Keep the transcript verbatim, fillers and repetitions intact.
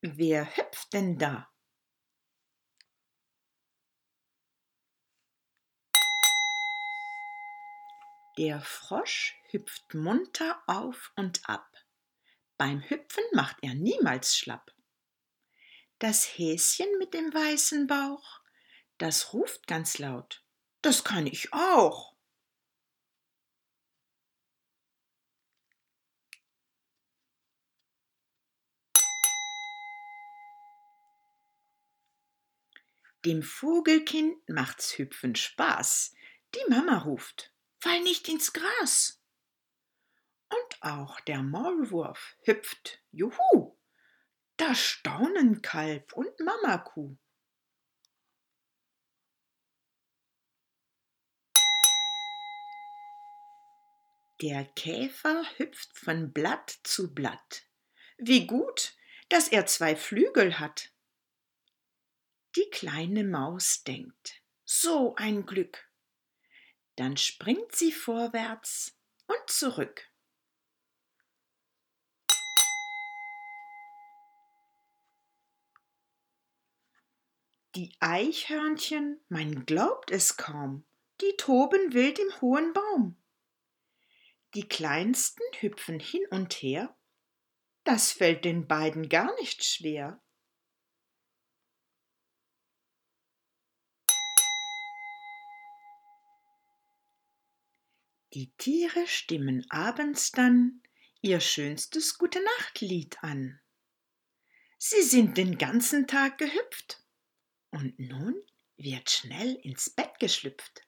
Wer hüpft denn da? Der Frosch hüpft munter auf und ab. Beim Hüpfen macht er niemals schlapp. Das Häschen mit dem weißen Bauch, das ruft ganz laut: Das kann ich auch. Dem Vogelkind macht's Hüpfen Spaß. Die Mama ruft: Fall nicht ins Gras. Und auch der Maulwurf hüpft, juhu, da staunen Kalb und Mamakuh. Der Käfer hüpft von Blatt zu Blatt. Wie gut, dass er zwei Flügel hat. Die kleine Maus denkt: So ein Glück. Dann springt sie vorwärts und zurück. Die Eichhörnchen, man glaubt es kaum, die toben wild im hohen Baum. Die Kleinsten hüpfen hin und her, das fällt den beiden gar nicht schwer. Die Tiere stimmen abends dann ihr schönstes Gute-Nacht-Lied an. Sie sind den ganzen Tag gehüpft und nun wird schnell ins Bett geschlüpft.